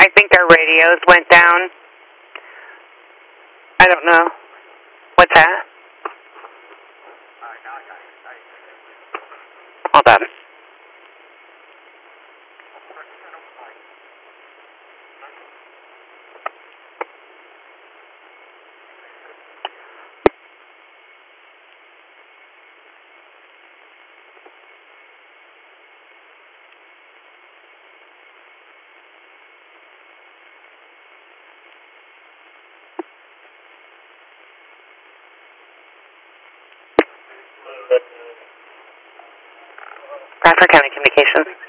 I think our radios went down. I don't know. What's that? Hold on. Bradford County Communications.